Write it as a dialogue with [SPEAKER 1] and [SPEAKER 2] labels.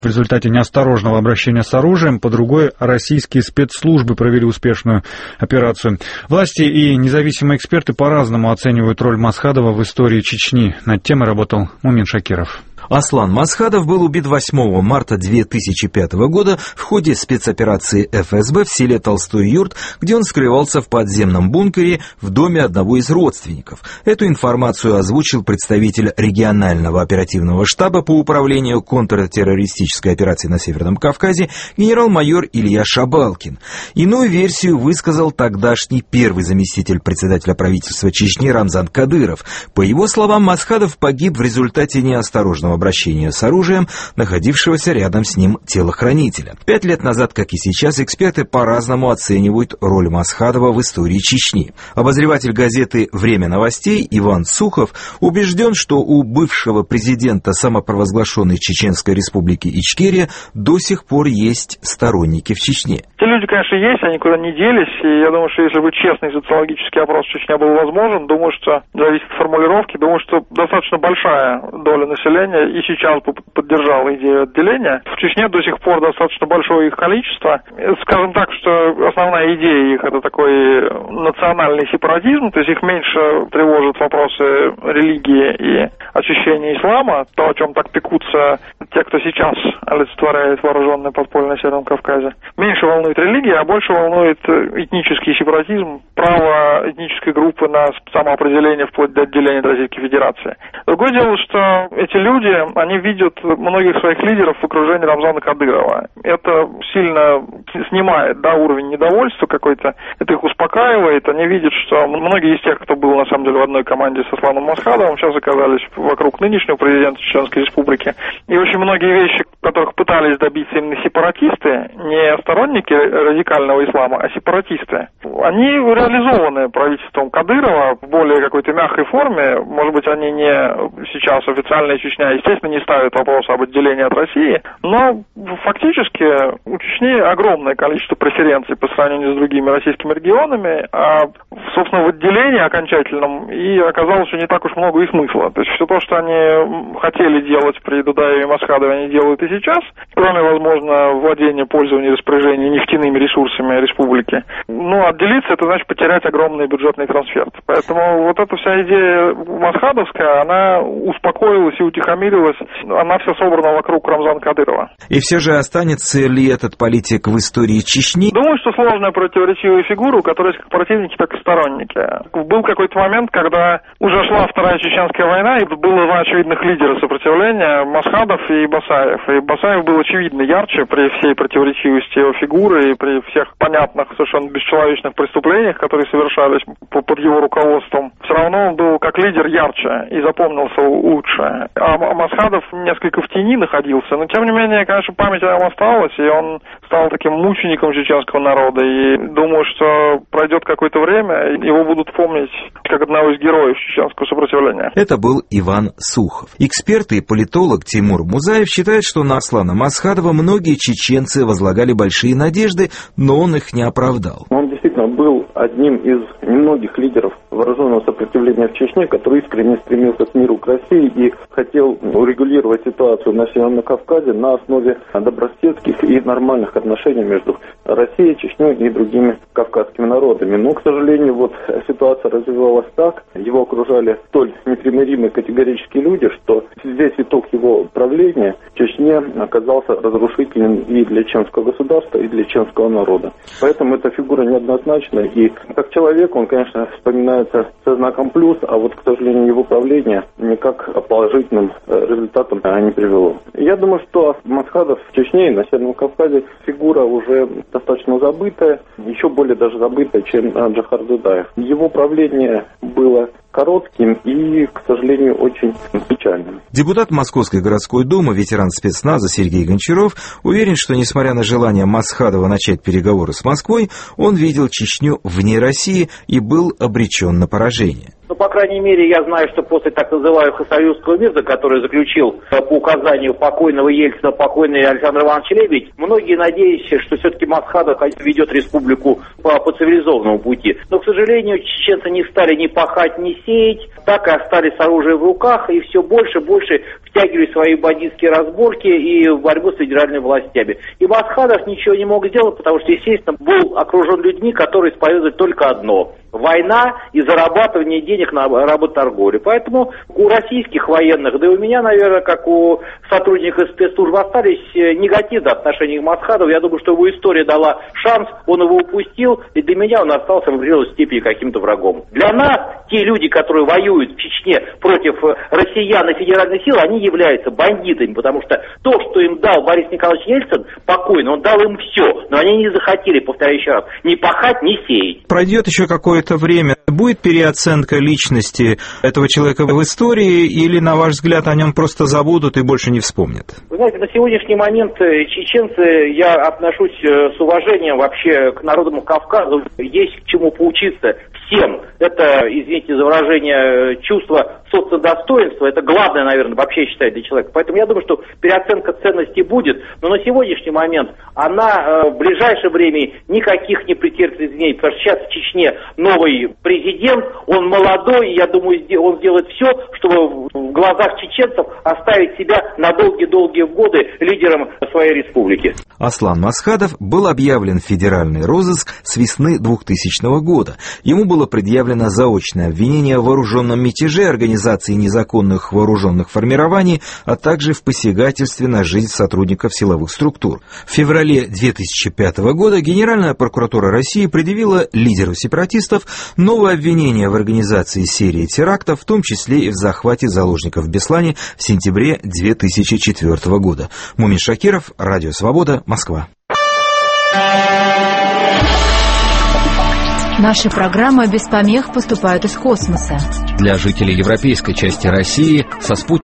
[SPEAKER 1] В результате неосторожного обращения с оружием по другой российские спецслужбы провели успешную операцию. Власти и независимые эксперты по-разному оценивают роль Масхадова в истории Чечни. Над темой работал Мумин Шакиров.
[SPEAKER 2] Аслан Масхадов был убит 8 марта 2005 года в ходе спецоперации ФСБ в селе Толстой Юрт, где он скрывался в подземном бункере в доме одного из родственников. Эту информацию озвучил представитель регионального оперативного штаба по управлению контртеррористической операцией на Северном Кавказе генерал-майор Илья Шабалкин. Иную версию высказал тогдашний первый заместитель председателя правительства Чечни Рамзан Кадыров. По его словам, Масхадов погиб в результате неосторожного обращения с оружием находившегося рядом с ним телохранителя. 5 лет назад, как и сейчас, эксперты по-разному оценивают роль Масхадова в истории Чечни. Обозреватель газеты «Время новостей» Иван Сухов убежден, что у бывшего президента самопровозглашенной Чеченской республики Ичкерия до сих пор есть сторонники в Чечне.
[SPEAKER 3] Те люди, конечно, есть, они никуда не делись, и я думаю, что если бы честный социологический опрос в Чечне был возможен, думаю, что зависит от формулировки, думаю, что достаточно большая доля населения и сейчас бы поддержала идею отделения. В Чечне до сих пор достаточно большое их количество. Скажем так, что основная идея их — это такой национальный сепаратизм, то есть их меньше тревожат вопросы религии и очищения ислама, то, о чем так пекутся те, кто сейчас олицетворяет вооруженное подполье на Северном Кавказе. Меньше волнует религия, а больше волнует этнический сепаратизм, право этнической группы на самоопределение вплоть до отделения от Российской Федерации. Другое дело, что эти люди, они видят многих своих лидеров в окружении Рамзана Кадырова. Это сильно снимает, уровень недовольства какой-то, это их успокаивает, они видят, что многие из тех, кто был на самом деле в одной команде с Асланом Масхадовым, сейчас оказались вокруг нынешнего президента Чеченской Республики. И очень многие вещи, которых пытались добиться именно сепаратисты, не сторонники радикального ислама, а сепаратисты, они реализованы правительством Кадырова в более какой-то мягкой форме. Может быть, они не сейчас официальная Чечня, естественно, не ставит вопрос об отделении от России, но фактически у Чечни огромное количество преференций по сравнению с другими российскими регионами, а, собственно, в отделении окончательном и оказалось, что не так уж много и смысла. То есть все то, что они хотели делать при Дудаеве и Масхадове, они делают и сейчас, кроме, возможно, владения, пользования, распоряжения нефтяными ресурсами республики. Но отделиться — это значит потерять огромный бюджетный трансферт. Поэтому вот эта вся идея масхадовская, она успокоилась и утихомирилась, она вся собрана вокруг Рамзана Кадырова.
[SPEAKER 2] И все же останется ли этот политик в истории Чечни?
[SPEAKER 3] Думаю, что сложная противоречивая фигура, у которой есть как противники, так и сторонники. Был какой-то момент, когда уже шла Вторая Чеченская война, и было два очевидных лидера сопротивления — Масхадов и Басаев. И Басаев был очевидно ярче при всей противоречивости его фигуры и при всех понятных, совершенно бесчеловечных преступлениях, которые совершались под его руководством. Все равно он был как лидер ярче и запомнился лучше. А Масхадов несколько в тени находился, но тем не менее, конечно, память о нем осталась, и он стал таким мучеником чеченского народа. И думаю, что пройдет какое-то время, и его будут помнить как одного из героев чеченского сопротивления.
[SPEAKER 2] Это был Иван Сухов. Эксперт и политолог Тимур Музаев считает, что на Аслана Масхадова многие чеченцы возлагали большие надежды, но он их не оправдал.
[SPEAKER 4] Он действительно был одним из немногих лидеров вооруженного сопротивления в Чечне, который искренне стремился к миру, к России и хотел урегулировать ситуацию на Северном Кавказе на основе добрососедских и нормальных отношений между Россией, Чечней и другими кавказскими народами. Но, к сожалению, вот ситуация развивалась так, его окружали столь непримиримые категорические люди, что весь итог его правления в Чечне оказался разрушительным и для чеченского государства, и для чеченского народа. Поэтому эта фигура неоднозначна, и как человек он, конечно, вспоминается со знаком плюс, а вот, к сожалению, его правление никак положительным результатом не привело. Я думаю, что Масхадов в Чечне и на Северном Кавказе фигура уже достаточно забытая, еще более даже забытая, чем Джохар Дудаев. Его правление было коротким и, к сожалению, очень печальным.
[SPEAKER 2] Депутат Московской городской думы, ветеран спецназа Сергей Гончаров уверен, что, несмотря на желание Масхадова начать переговоры с Москвой, он видел Чечню вне России и был обречен на поражение.
[SPEAKER 5] По крайней мере, я знаю, что после так называемого Союзского мира, который заключил по указанию покойного Ельцина, покойный Александр Иванович Лебедь, многие надеялись, что все-таки Масхадов ведет республику по цивилизованному пути. Но, к сожалению, чеченцы не стали ни пахать, ни сеять, так и остались с оружием в руках, и все больше и больше в втягивались в свои бандитские разборки и в борьбу с федеральными властями. И Масхадов ничего не мог сделать, потому что, естественно, был окружен людьми, которые исповедуют только одно – война и зарабатывание денег на работорговле. Поэтому у российских военных, да и у меня, наверное, как у сотрудников спецслужб, остались негативные отношения к Масхадову. Я думаю, что его история дала шанс, он его упустил, и для меня он остался в определенной степени каким-то врагом. Для нас те люди, которые воюют в Чечне против россиян и федеральных сил, они являются бандитами, потому что то, что им дал Борис Николаевич Ельцин, покойно, он дал им все, но они не захотели, повторяю еще раз, ни пахать, ни сеять.
[SPEAKER 2] Пройдет еще какое-то время, будет переоценка личности этого человека в истории, или, на ваш взгляд, о нем просто забудут и больше не вспомнят?
[SPEAKER 5] Вы знаете, на сегодняшний момент чеченцы, я отношусь с уважением вообще к народам Кавказа, есть к чему поучиться всем. Это, извините за выражение, чувство социодостоинства, это главное, наверное, вообще считать для человека. Поэтому я думаю, что переоценка ценностей будет, но на сегодняшний момент она в ближайшее время никаких не претерпит изменений, потому что сейчас в Чечне новый президент, он молодой, и я думаю, он сделает все, чтобы в глазах чеченцев оставить себя на долгие-долгие годы лидером своей республики.
[SPEAKER 2] Аслан Масхадов был объявлен в федеральный розыск с весны 2000 года. Ему было предъявлено заочное обвинение в вооруженном мятеже, организации незаконных вооруженных формирований, а также в посягательстве на жизнь сотрудников силовых структур. В феврале 2005 года Генеральная прокуратура России предъявила лидеру сепаратистов новое обвинение в организации серии терактов, в том числе и в захвате заложников в Беслане в сентябре 2004 года. Мумин Шакиров, Радио Свобода, Москва.
[SPEAKER 6] Наши программы без помех поступают из космоса.
[SPEAKER 7] Для жителей европейской части России со спутником